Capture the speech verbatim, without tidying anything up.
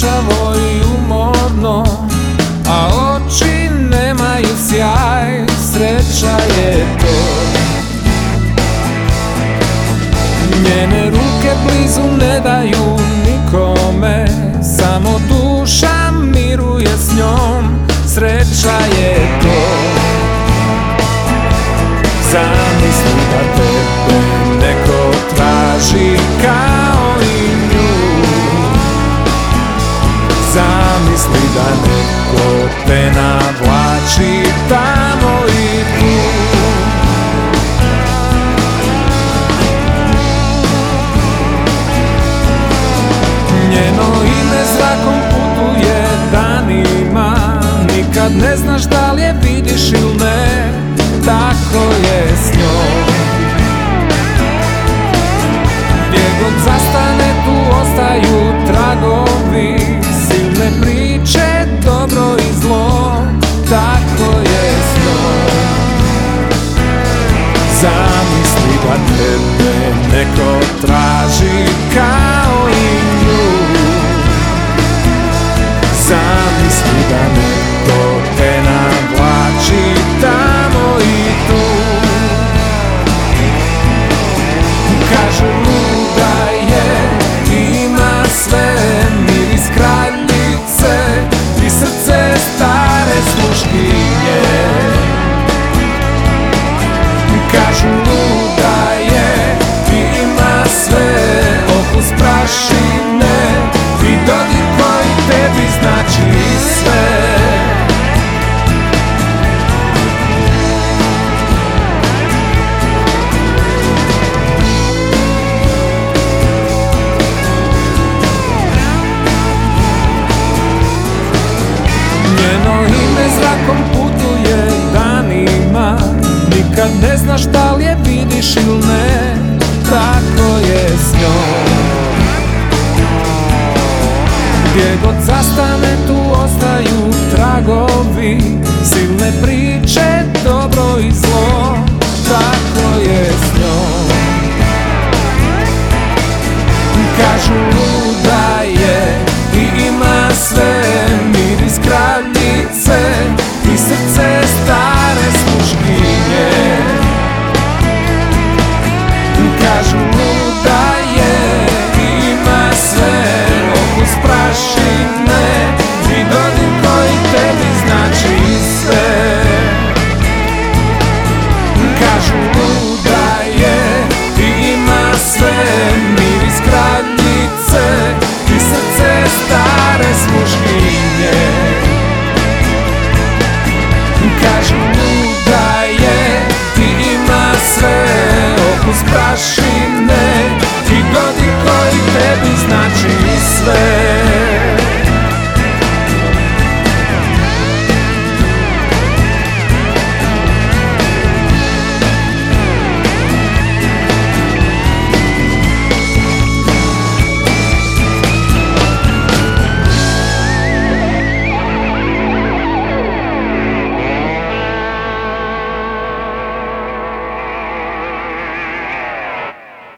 sunčavo i umorno, a oči nemaju sjaj, sreća je to. Njene ruke blizu ne daju nikome, samo duša miruje s njom, sreća je to. Zamisli da tebe neko traži kao i nju, zamisli da neko te navlači tamo i tu. Njeno ime zrakom putuje danima, nikad ne znaš da li je vidiš ili ne, tako je s njom. Gdje god zastane tu ostaju tragovi, silne priče, dobro i zlo, tako je s njom. Zamisli da tebe neko traži kao i nju, zamisli da neko te navlači tamo i tu. Kažu luda je, ima sve, miris kraljice i srce stare sluškinje. Kažu luda je, ima sve, okus prašine i dodir koji tebi znači sve. Njeno ime zrakom putuje danima, nikad ne znaš da li je vidiš ili ne, tako je s njom. Gdje god